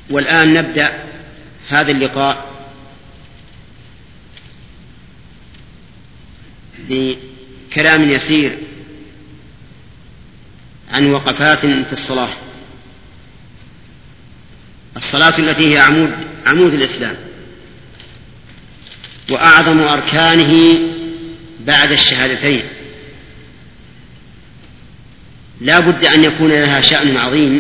والآن نبدأ هذا اللقاء بكلام يسير عن وقفات في الصلاة. الصلاة التي هي عمود الإسلام وأعظم أركانه بعد الشهادتين، لا بد أن يكون لها شأن عظيم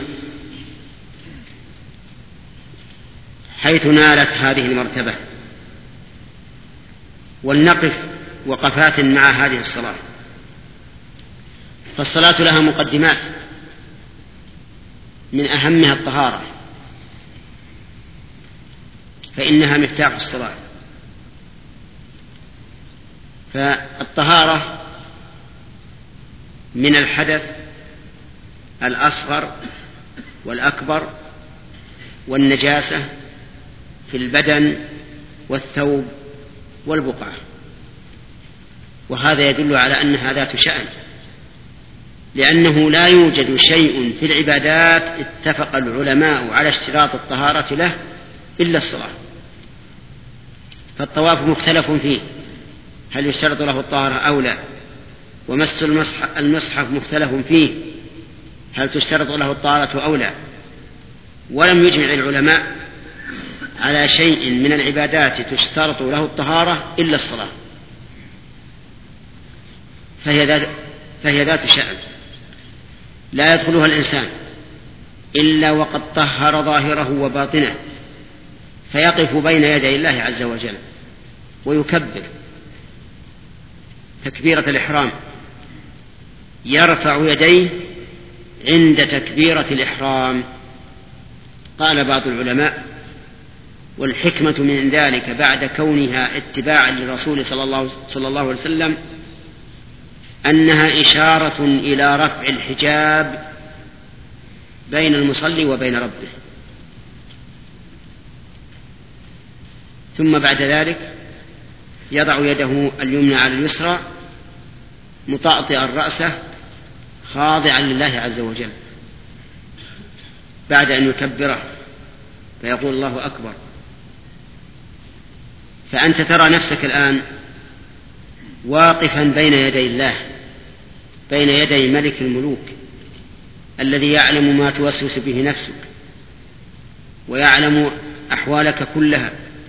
حيث نالت هذه المرتبة. ولنقف وقفات مع هذه الصلاة. فالصلاة لها مقدمات، من أهمها الطهارة، فإنها مفتاح الصلاة. فالطهارة من الحدث الأصغر والأكبر والنجاسة في البدن والثوب والبقعة، وهذا يدل على أنها ذات شأن، لأنه لا يوجد شيء في العبادات اتفق العلماء على اشتراط الطهارة له إلا الصلاة. فالطواف مختلف فيه، هل يشترط له الطهارة أو لا؟ ومس المصحف مختلف فيه، هل تشترط له الطهارة أو لا؟ ولم يجمع العلماء على شيء من العبادات تشترط له الطهارة إلا الصلاة، فهي ذات شأن لا يدخلها الإنسان إلا وقد طهر ظاهره وباطنه، فيقف بين يدي الله عز وجل ويكبر تكبيرة الإحرام، يرفع يديه عند تكبيرة الإحرام. قال بعض العلماء: والحكمة من ذلك بعد كونها اتباعا للرسول صلى الله عليه وسلم أنها إشارة إلى رفع الحجاب بين المصلي وبين ربه. ثم بعد ذلك يضع يده اليمنى على اليسرى مطأطئا رأسه خاضعا لله عز وجل بعد أن يكبره، فيقول: الله أكبر. فأنت ترى نفسك الآن واقفا بين يدي الله، بين يدي ملك الملوك الذي يعلم ما توسوس به نفسك ويعلم أحوالك كلها.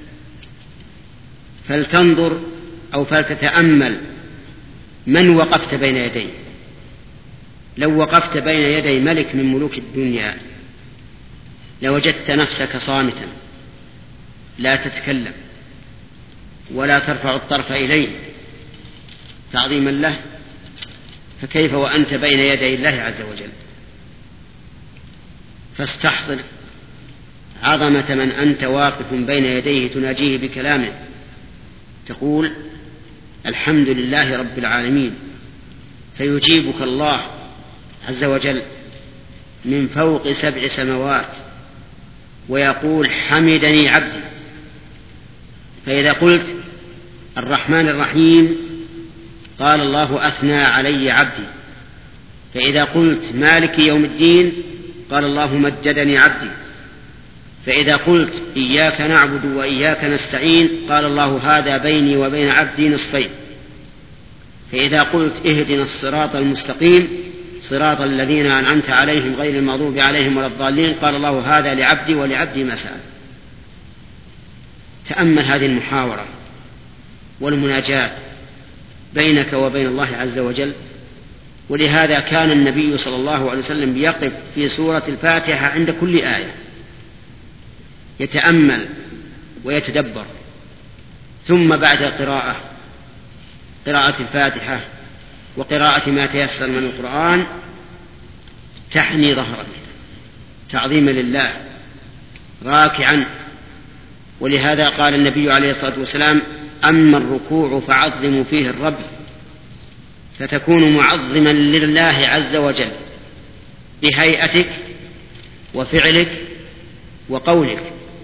فلتنظر أو فلتتأمل من وقفت بين يديه. لو وقفت بين يدي ملك من ملوك الدنيا لوجدت نفسك صامتا لا تتكلم ولا ترفع الطرف إليه تعظيما له، فكيف وأنت بين يدي الله عز وجل؟ فاستحضر عظمة من أنت واقف بين يديه تناجيه بكلامه، تقول: الحمد لله رب العالمين، فيجيبك الله عز وجل من فوق 7 سماوات ويقول: حمدني عبدي. فإذا قلت الرحمن الرحيم قال الله: أثنى علي عبدي. فإذا قلت مالك يوم الدين قال الله: مجدني عبدي. فإذا قلت إياك نعبد وإياك نستعين قال الله: هذا بيني وبين عبدي نصفين. فإذا قلت اهدنا الصراط المستقيم صراط الذين أنعمت عليهم غير المغضوب عليهم ولا الضالين قال الله: هذا لعبدي ولعبدي ما سأل. تأمل هذه المحاورة والمناجاة بينك وبين الله عز وجل. ولهذا كان النبي صلى الله عليه وسلم يقف في سورة الفاتحة عند كل آية يتأمل ويتدبر، ثم بعد قراءة الفاتحة وقراءة ما تيسر من القرآن تحني ظهرك تعظيما لله راكعا. ولهذا قال النبي عليه الصلاة والسلام: أما الركوع فعظموا فيه الرب، فتكون معظما لله عز وجل بهيئتك وفعلك وقولك.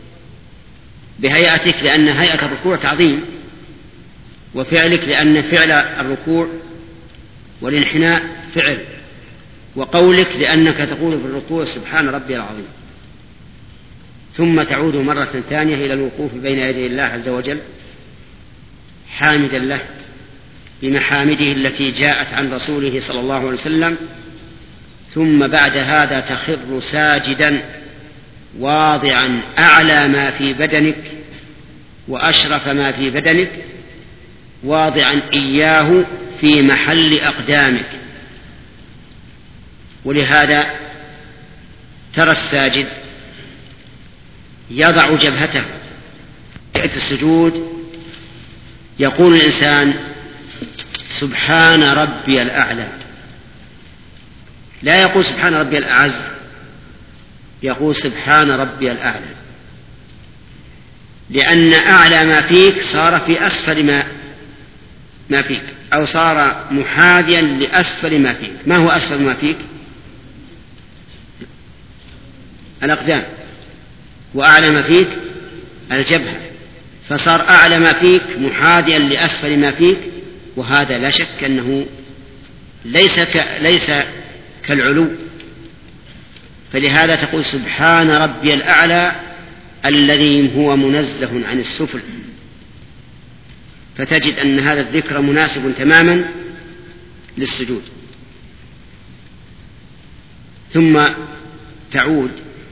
بهيئتك لأن هيئة الركوع تعظيم، وفعلك لأن فعل الركوع والانحناء فعل، وقولك لأنك تقول في الركوع: سبحان ربي العظيم. ثم تعود مرة ثانية إلى الوقوف بين يدي الله عز وجل حامدا له بمحامده التي جاءت عن رسوله صلى الله عليه وسلم، ثم بعد هذا تخر ساجدا واضعا أعلى ما في بدنك وأشرف ما في بدنك، واضعا إياه في محل أقدامك. ولهذا ترى الساجد يضع جبهته في السجود، يقول الإنسان سبحان ربي الأعلى، لا يقول سبحان ربي الأعز، يقول سبحان ربي الأعلى، لأن أعلى ما فيك صار في أسفل ما فيك، أو صار محاذيا لأسفل ما فيك. ما هو أسفل ما فيك؟ الأقدام، وأعلى ما فيك الجبهة، فصار أعلى ما فيك محاذيا لأسفل ما فيك، وهذا لا شك أنه ليس كالعلو. فلهذا تقول سبحان ربي الأعلى الذي هو منزه عن السفل، فتجد أن هذا الذكر مناسب تماما للسجود. ثم تعود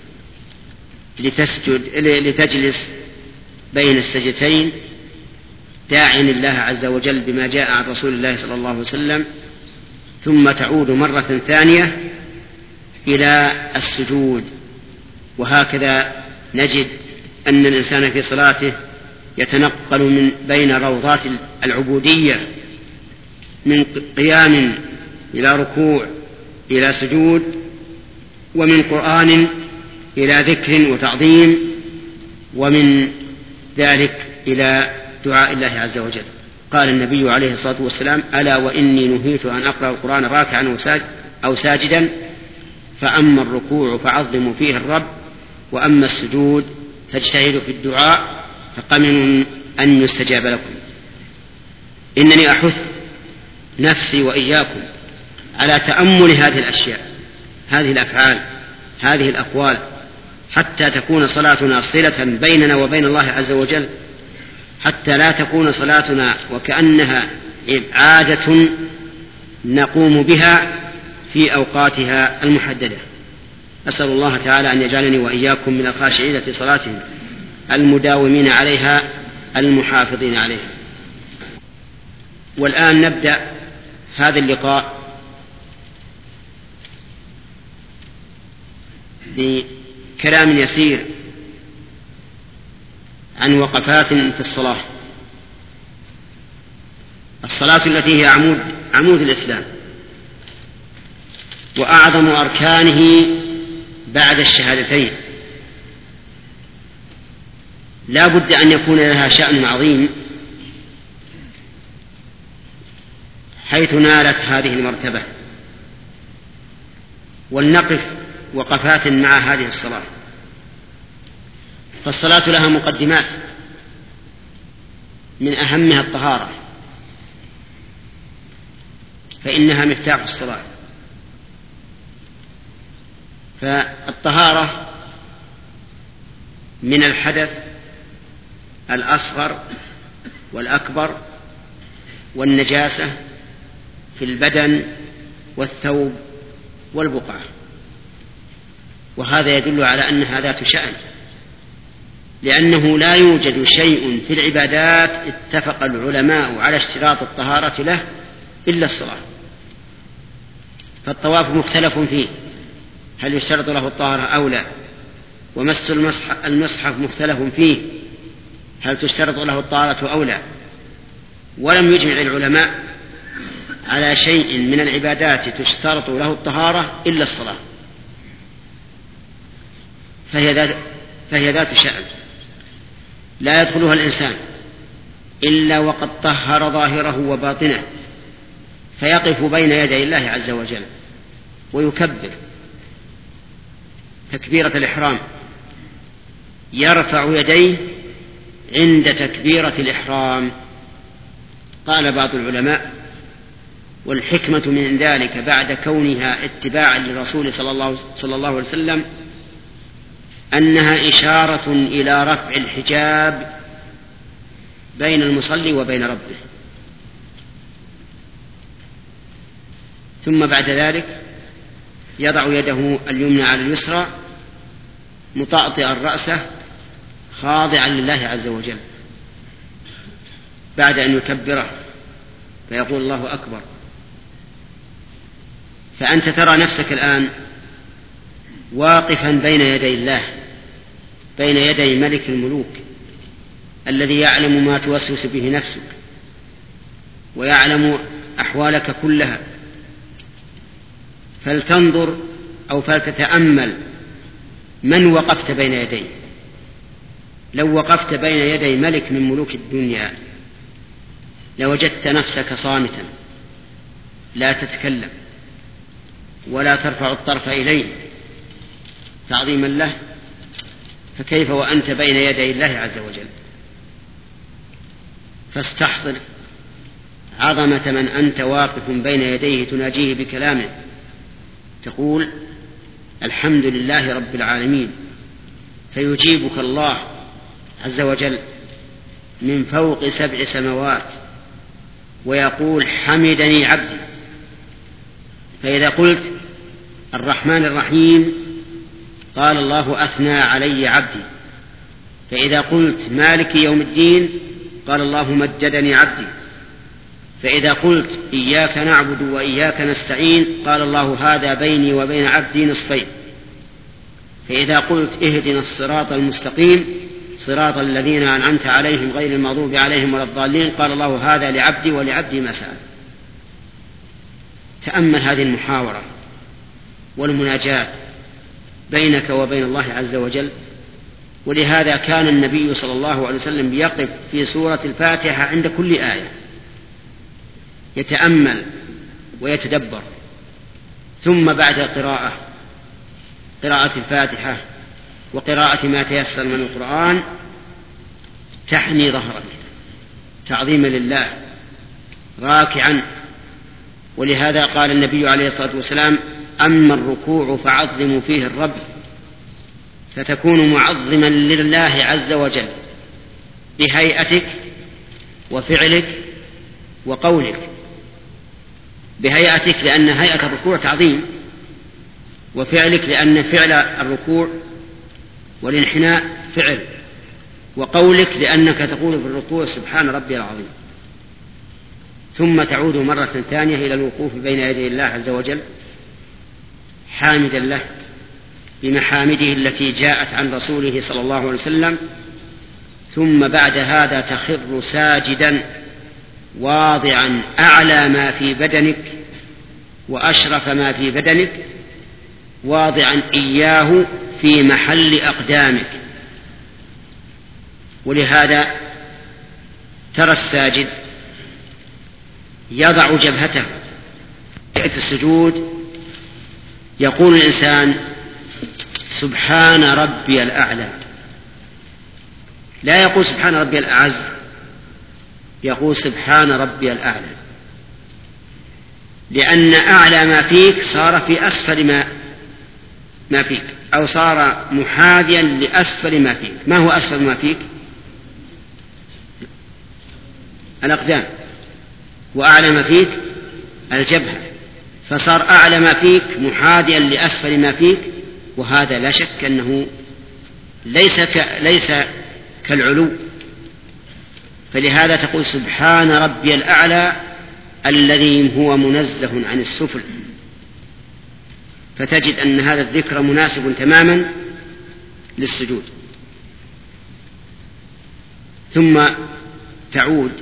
لتجلس بين السجدتين داعيا الله عز وجل بما جاء عن رسول الله صلى الله عليه وسلم، ثم تعود مرة ثانية إلى السجود. وهكذا نجد أن الإنسان في صلاته يتنقل من بين روضات العبودية، من قيام إلى ركوع إلى سجود، ومن قرآن إلى ذكر وتعظيم، ومن ذلك إلى دعاء الله عز وجل. قال النبي عليه الصلاة والسلام: ألا وإني نهيت أن أقرأ القرآن راكعا أو ساجدا، فأما الركوع فعظموا فيه الرب، وأما السجود فاجتهدوا في الدعاء فقمن أن يستجاب لكم. إنني أحث نفسي وإياكم على تأمل هذه الأشياء، هذه الأفعال، هذه الأقوال، حتى تكون صلاتنا صلة بيننا وبين الله عز وجل، حتى لا تكون صلاتنا وكأنها عادة نقوم بها في أوقاتها المحددة. أسأل الله تعالى أن يجعلني وإياكم من الخاشعين في صلاتهم المداومين عليها المحافظين عليها. والآن نبدأ هذا اللقاء بكلام يسير عن وقفات في الصلاة. الصلاة التي هي عمود الإسلام وأعظم أركانه بعد الشهادتين، لا بد أن يكون لها شأن عظيم حيث نالت هذه المرتبة. ولنقف وقفات مع هذه الصلاة. فالصلاة لها مقدمات، من أهمها الطهارة، فإنها مفتاح الصلاة. فالطهارة من الحدث الأصغر والأكبر، والنجاسة في البدن والثوب والبقعة. وهذا يدل على أنها ذات شأن، لأنه لا يوجد شيء في العبادات اتفق العلماء على اشتراط الطهارة له إلا الصلاة. فالطواف مختلف فيه، هل يشترط له الطهارة أو لا؟ ومس المصحف مختلف فيه، هل تشترط له الطهارة أو لا؟ ولم يجمع العلماء على شيء من العبادات تشترط له الطهارة إلا الصلاة، فهي ذات شأن لا يدخلها الإنسان إلا وقد طهر ظاهره وباطنه، فيقف بين يدي الله عز وجل ويكبر تكبيرة الإحرام، يرفع يديه عند تكبيرة الإحرام. قال بعض العلماء: والحكمة من ذلك بعد كونها اتباعا للرسول صلى الله عليه وسلم أنها إشارة إلى رفع الحجاب بين المصلي وبين ربه. ثم بعد ذلك يضع يده اليمنى على اليسرى مطأطئا رأسه خاضعا لله عز وجل بعد أن يكبره فيقول الله أكبر. فأنت ترى نفسك الآن واقفا بين يدي الله، بين يدي ملك الملوك الذي يعلم ما توسوس به نفسك ويعلم أحوالك كلها. فلتنظر أو فلتتأمل من وقفت بين يديه. لو وقفت بين يدي ملك من ملوك الدنيا لوجدت نفسك صامتا لا تتكلم ولا ترفع الطرف إليه تعظيما له، فكيف وأنت بين يدي الله عز وجل؟ فاستحضر عظمة من أنت واقف بين يديه تناجيه بكلامه، تقول الحمد لله رب العالمين، فيجيبك الله عز وجل من فوق 7 سماوات ويقول حمدني عبدي. فإذا قلت الرحمن الرحيم قال الله أثنى علي عبدي. فإذا قلت مالك يوم الدين قال الله مجدني عبدي. فإذا قلت إياك نعبد وإياك نستعين قال الله هذا بيني وبين عبدي نصفين. فإذا قلت اهدنا الصراط المستقيم صراط الذين أنعمت عليهم غير المغضوب عليهم ولا الضالين قال الله هذا لعبدي ولعبدي ما سأل. تأمل هذه المحاورة والمناجاة بينك وبين الله عز وجل. ولهذا كان النبي صلى الله عليه وسلم يقف في سورة الفاتحة عند كل آية يتأمل ويتدبر، ثم بعد قراءة الفاتحة وقراءة ما تيسر من القرآن تحني ظهرك تعظيما لله راكعا. ولهذا قال النبي عليه الصلاة والسلام أما الركوع فعظموا فيه الرب، فتكون معظما لله عز وجل بهيئتك وفعلك وقولك. بهيئتك لأن هيئة الركوع تعظيم، وفعلك لأن فعل الركوع والانحناء فعل، وقولك لأنك تقول في الركوع سبحان ربي العظيم. ثم تعود مرة ثانية إلى الوقوف بين يدي الله عز وجل حامدا له بمحامده التي جاءت عن رسوله صلى الله عليه وسلم. ثم بعد هذا تخر ساجدا واضعا أعلى ما في بدنك وأشرف ما في بدنك، واضعا إياه في محل أقدامك. ولهذا ترى الساجد يضع جبهته في السجود، يقول الإنسان سبحان ربي الأعلى، لا يقول سبحان ربي الأعز، يقول سبحان ربي الأعلى، لأن أعلى ما فيك صار في أسفل ما فيك، أو صار محاذيا لأسفل ما فيك. ما هو أسفل ما فيك؟ الأقدام، وأعلى ما فيك الجبهة، فصار أعلى ما فيك محاذيا لأسفل ما فيك. وهذا لا شك أنه ليس كالعلو. فلهذا تقول سبحان ربي الأعلى الذي هو منزه عن السفل. فتجد أن هذا الذكر مناسب تماما للسجود. ثم تعود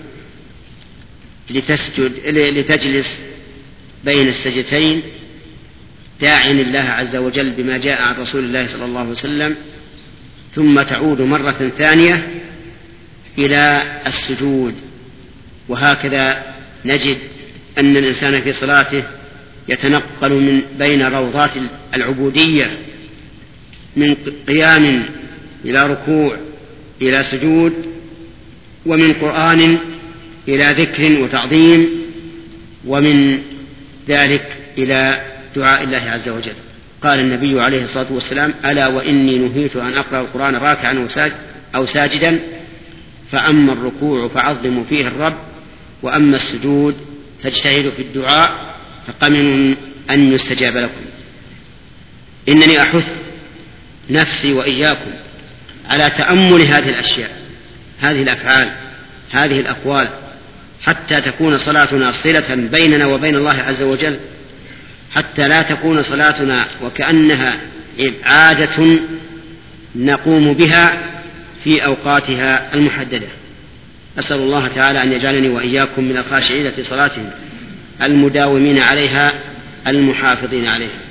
لتجلس بين السجدتين داعيا الله عز وجل بما جاء عن رسول الله صلى الله عليه وسلم. ثم تعود مرة ثانية إلى السجود. وهكذا نجد أن الإنسان في صلاته يتنقل من بين روضات العبودية، من قيام إلى ركوع إلى سجود، ومن قرآن إلى ذكر وتعظيم، ومن ذلك إلى دعاء الله عز وجل. قال النبي عليه الصلاة والسلام: ألا وإني نهيت أن أقرأ القرآن راكعا أو ساجدا، فأما الركوع فعظموا فيه الرب، وأما السجود فاجتهدوا في الدعاء فقمن أن يستجاب لكم. إنني أحث نفسي وإياكم على تأمل هذه الأشياء، هذه الأفعال، هذه الأقوال، حتى تكون صلاتنا صلة بيننا وبين الله عز وجل، حتى لا تكون صلاتنا وكأنها عادة نقوم بها في أوقاتها المحددة. أسأل الله تعالى أن يجعلني وإياكم من الخاشعين في صلاتهم المداومين عليها المحافظين عليها.